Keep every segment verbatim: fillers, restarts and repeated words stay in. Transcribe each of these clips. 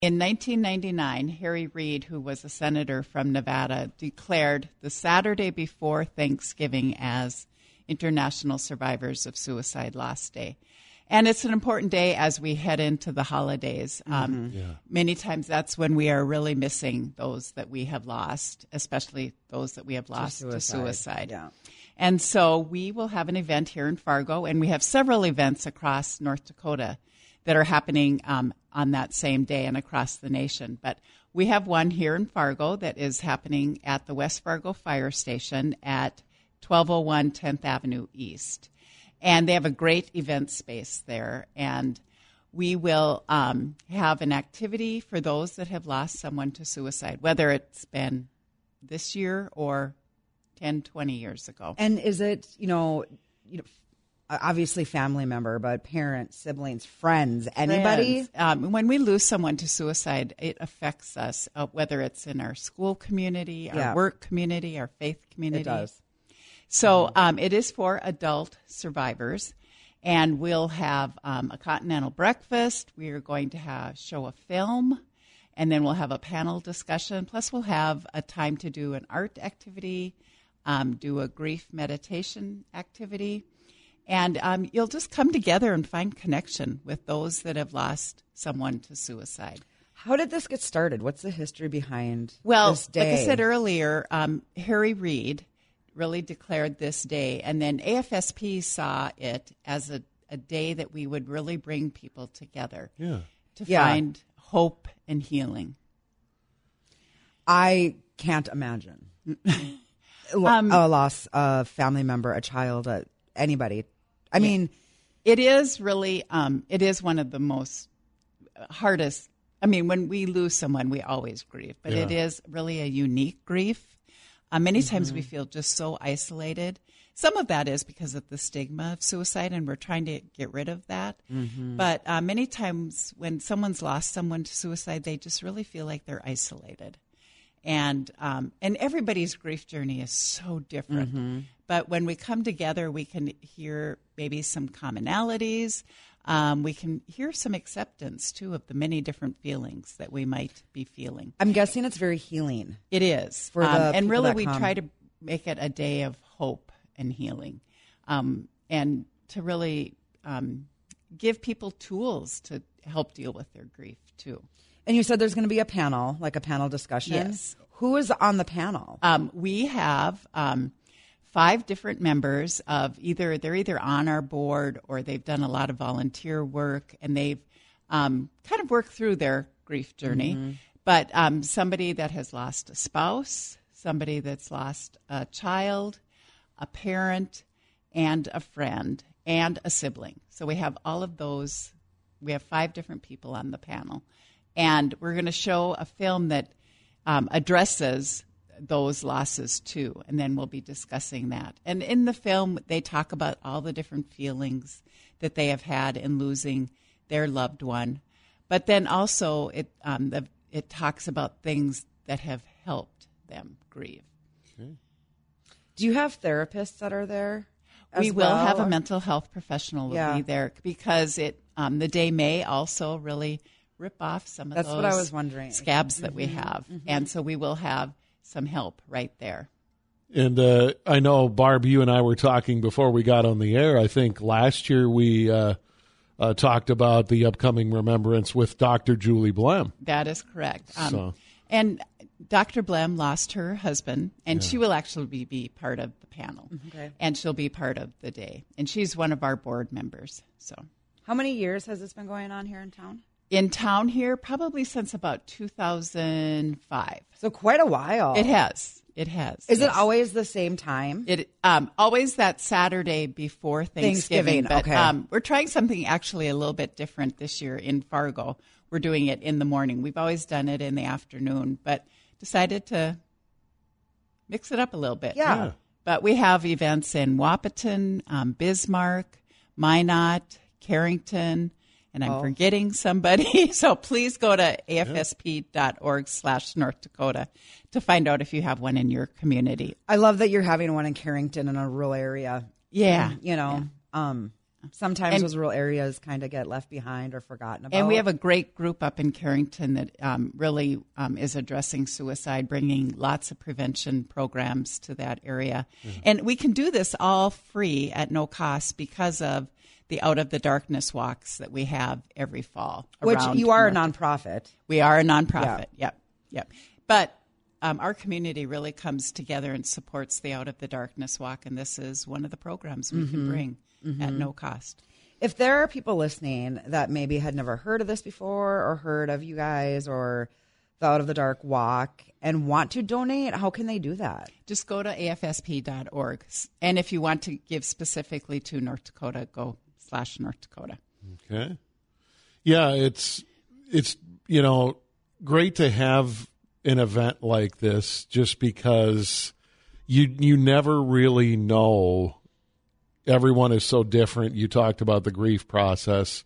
In nineteen ninety-nine, Harry Reid, who was a senator from Nevada, declared the Saturday before Thanksgiving as International Survivors of Suicide Loss Day. And it's an important day as we head into the holidays. Mm-hmm. Um, yeah. Many times that's when we are really missing those that we have lost, especially those that we have lost to suicide. To suicide. Yeah. And so we will have an event here in Fargo, and we have several events across North Dakota that are happening um, on that same day and across the nation. But we have one here in Fargo that is happening at the West Fargo Fire Station at twelve oh one tenth Avenue East. And they have a great event space there. And we will um, have an activity for those that have lost someone to suicide, whether it's been this year or ten, twenty years ago. And is it, you know, you know, obviously family member, but parents, siblings, friends, anybody? Friends. Um, when we lose someone to suicide, it affects us, uh, whether it's in our school community, our Yeah. work community, our faith community. It does. So um, it is for adult survivors, and we'll have um, a continental breakfast. We are going to have show a film, and then we'll have a panel discussion. Plus, we'll have a time to do an art activity, um, do a grief meditation activity. And um, you'll just come together and find connection with those that have lost someone to suicide. How did this get started? What's the history behind well, this day? Like I said earlier, um, Harry Reid really declared this day, and then A F S P saw it as a, a day that we would really bring people together yeah. to yeah. find hope and healing. I can't imagine um, a loss of family member, a child, a, anybody. I yeah. mean, it is really, um, it is one of the most hardest. I mean, when we lose someone, we always grieve, but yeah. it is really a unique grief. Uh, many mm-hmm. times we feel just so isolated. Some of that is because of the stigma of suicide, and we're trying to get rid of that. Mm-hmm. But uh, many times when someone's lost someone to suicide, they just really feel like they're isolated. And um, and everybody's grief journey is so different. Mm-hmm. But when we come together, we can hear maybe some commonalities. Um, we can hear some acceptance, too, of the many different feelings that we might be feeling. I'm guessing it's very healing. It is. For um, the and people really, that we come. try to make it a day of hope and healing, um, and to really um, give people tools to help deal with their grief, too. And you said there's going to be a panel, like a panel discussion. Yes. Who is on the panel? Um, we have um, five different members of either, they're either on our board or they've done a lot of volunteer work, and they've um, kind of worked through their grief journey. Mm-hmm. But um, somebody that has lost a spouse, somebody that's lost a child, a parent, and a friend, and a sibling. So we have all of those. We have five different people on the panel. And we're going to show a film that um, addresses those losses, too. And then we'll be discussing that. And in the film, they talk about all the different feelings that they have had in losing their loved one. But then also it um, the, it talks about things that have helped them grieve. Okay. Do you have therapists that are there? as We will well? have a mental health professional will Yeah. be there because it um, the day may also really rip off some of That's those what I was wondering. scabs that we have. And so we will have some help right there. And uh, I know, Barb, you and I were talking before we got on the air. I think last year we uh, uh, talked about the upcoming remembrance with Doctor Julie Blem. That is correct. Um, So- And Doctor Blem lost her husband, and she will actually be, be part of the panel. Okay. And she'll be part of the day. And she's one of our board members. So How many years has this been going on here in town? in town here, probably since about two thousand five. So quite a while. It has. It has. Is it yes. always the same time? It um, always that Saturday before Thanksgiving. Thanksgiving, But okay. um, we're trying something actually a little bit different this year in Fargo. We're doing it in the morning. We've always done it in the afternoon, but decided to mix it up a little bit. Yeah. Yeah. But we have events in Wahpeton, um, Bismarck, Minot, Carrington, and I'm Oh. forgetting somebody. So please go to afsp.org slash North Dakota to find out if you have one in your community. I love that you're having one in Carrington in a rural area. Yeah. You know, um, Sometimes And- those rural areas kind of get left behind or forgotten about. And we have a great group up in Carrington that um, really um, is addressing suicide, bringing lots of prevention programs to that area. Mm-hmm. And we can do this all free at no cost because of the Out of the Darkness walks that we have every fall. Which around you are a North- nonprofit. We are a nonprofit. Yeah. Yep. Yep. But um, our community really comes together and supports the Out of the Darkness walk. And this is one of the programs we mm-hmm. can bring mm-hmm. at no cost. If there are people listening that maybe had never heard of this before or heard of you guys or the Out of the Dark walk and want to donate, how can they do that? Just go to A F S P dot org. And if you want to give specifically to North Dakota, go slash North Dakota. Okay. Yeah, it's, it's you know, great to have an event like this just because you you never really know. Everyone is so different. You talked about the grief process.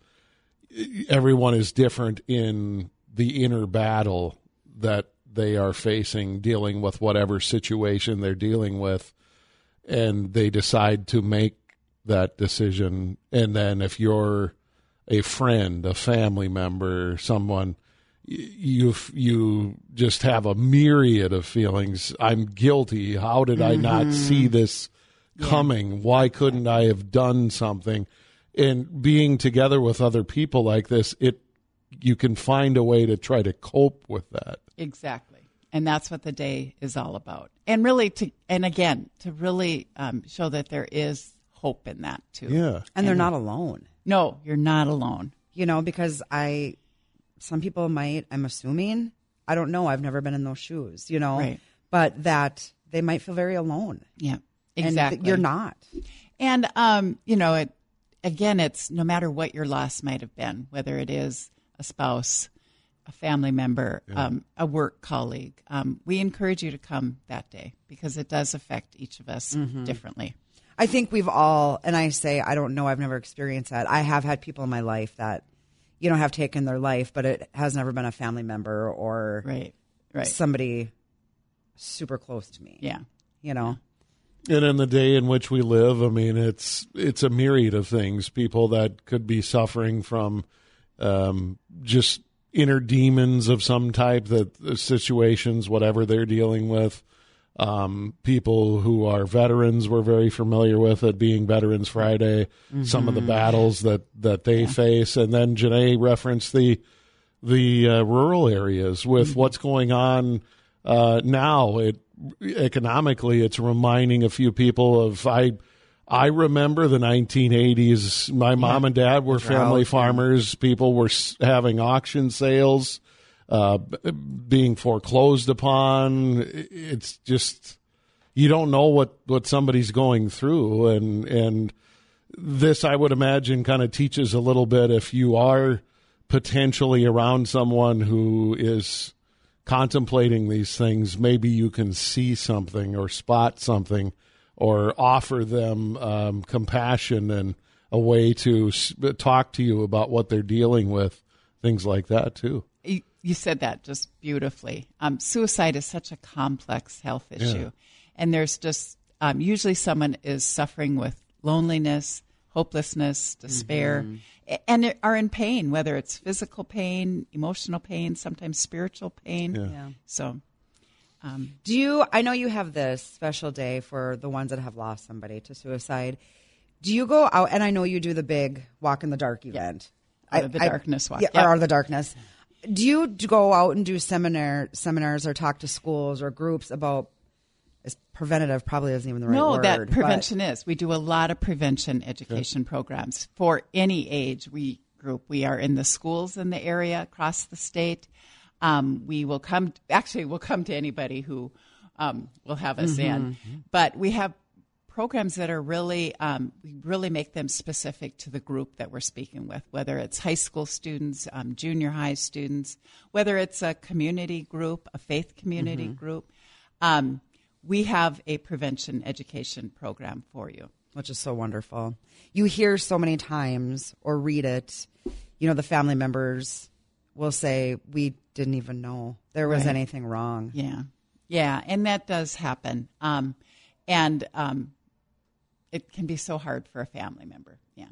Everyone is different in the inner battle that they are facing, dealing with whatever situation they're dealing with, and they decide to make that decision. And then if you're a friend, a family member, someone, you you just have a myriad of feelings. I'm guilty. How did I not see this coming? Yeah. Why couldn't I have done something? And being together with other people like this, it you can find a way to try to cope with that. Exactly. And that's what the day is all about. And really to and again, to really um, show that there is hope in that too. Yeah. And, and they're not alone. No, you're not alone. You know, because I some people might, I'm assuming, I don't know, I've never been in those shoes, you know, right. but that they might feel very alone. Yeah. Exactly. And you're not. And, um, you know, it, again, it's no matter what your loss might have been, whether it is a spouse, a family member, yeah. um, a work colleague, um, we encourage you to come that day because it does affect each of us mm-hmm. differently. I think we've all, and I say, I don't know, I've never experienced that. I have had people in my life that, you know, have taken their life, but it has never been a family member or right, right. somebody super close to me. Yeah. You know? And in the day in which we live, I mean, it's it's a myriad of things. People that could be suffering from um, just inner demons of some type, that situations, whatever they're dealing with. Um, people who are veterans, we're very familiar with it being Veterans Friday, mm-hmm. some of the battles that, that they yeah. face. And then Janae referenced the the uh, rural areas with mm-hmm. what's going on uh, now. It economically, it's reminding a few people of I. I remember the nineteen eighties. My yeah. mom and dad were family farmers. People were having auction sales, uh, being foreclosed upon. It's just, you don't know what, what somebody's going through. And, and this, I would imagine, kind of teaches a little bit if you are potentially around someone who is contemplating these things, maybe you can see something or spot something or offer them um, compassion and a way to talk to you about what they're dealing with, things like that, too. You, you said that just beautifully. Um, suicide is such a complex health issue. Yeah. And there's just um, usually someone is suffering with loneliness, hopelessness, despair, mm-hmm. and are in pain, whether it's physical pain, emotional pain, sometimes spiritual pain. Yeah. Yeah. So... Um, Do you, I know you have this special day for the ones that have lost somebody to suicide. Do you go out, and I know you do the big Walk in the Dark event. Out of the I, Darkness Walk. Yeah, Yep. or Out of the Darkness. Do you go out and do seminar seminars or talk to schools or groups about, is preventative probably isn't even the right no, word. No, that prevention but, is. We do a lot of prevention education yeah. programs for any age we group. We are in the schools in the area, across the state. Um, we will come, actually, we'll come to anybody who um, will have us mm-hmm. in. But we have programs that are really, um, we really make them specific to the group that we're speaking with, whether it's high school students, um, junior high students, whether it's a community group, a faith community mm-hmm. group. Um, we have a prevention education program for you. Which is so wonderful. You hear so many times or read it, you know, the family members will say, we didn't even know there was right. anything wrong. Yeah. Yeah. And that does happen. Um, and um, it can be so hard for a family member. Yeah.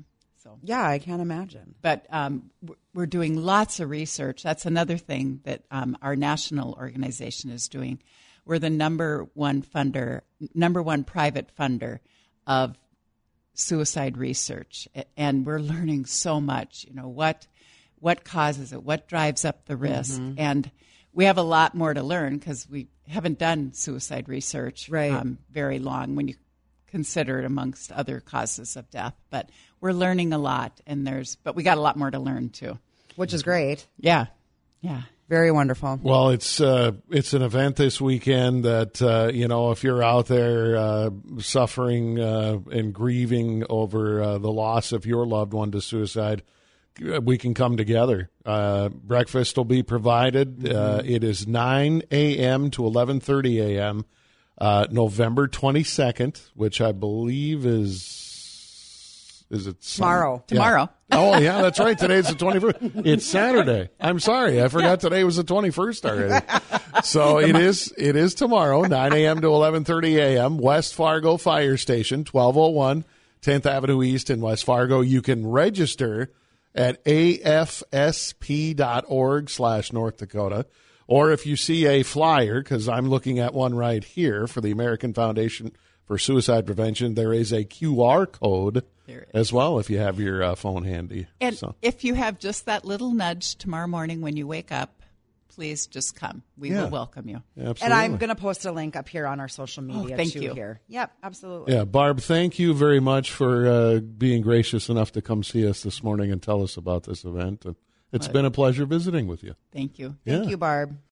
So Yeah, I can't imagine. but um, w- we're doing lots of research. That's another thing that um, our national organization is doing. We're the number one funder, number one private funder of suicide research, A- and we're learning so much. You know what what causes it, what drives up the risk, and we have a lot more to learn because we haven't done suicide research Right. um, very long when you consider it amongst other causes of death. But we're learning a lot, and there's but we got a lot more to learn too. Which is great. Yeah, yeah. Very wonderful. Well, it's uh, it's an event this weekend that uh, you know, if you're out there uh, suffering uh, and grieving over uh, the loss of your loved one to suicide, we can come together. Uh, breakfast will be provided. Uh, it is nine a.m. to eleven thirty a.m. Uh, November twenty-second, which I believe is is it Sun- Tomorrow. Yeah. Tomorrow. Oh, yeah, that's right. Today's the twenty-first. It's Saturday. I'm sorry. I forgot today was the twenty-first already. So it is It is tomorrow, nine a.m. to eleven thirty a.m., West Fargo Fire Station, twelve oh one tenth Avenue East in West Fargo. You can register at A F S P dot org slash North Dakota. Or if you see a flyer, because I'm looking at one right here for the American Foundation for Suicide Prevention, there is a Q R code There is. as well if you have your uh, phone handy. And So, if you have just that little nudge tomorrow morning when you wake up, please just come. We Yeah. will welcome you. absolutely. And I'm going to post a link up here on our social media Oh, thank too you. here. Yep, absolutely. Yeah, Barb, thank you very much for uh, being gracious enough to come see us this morning and tell us about this event. And it's been a pleasure visiting with you. Thank you. Thank Yeah. you, Barb.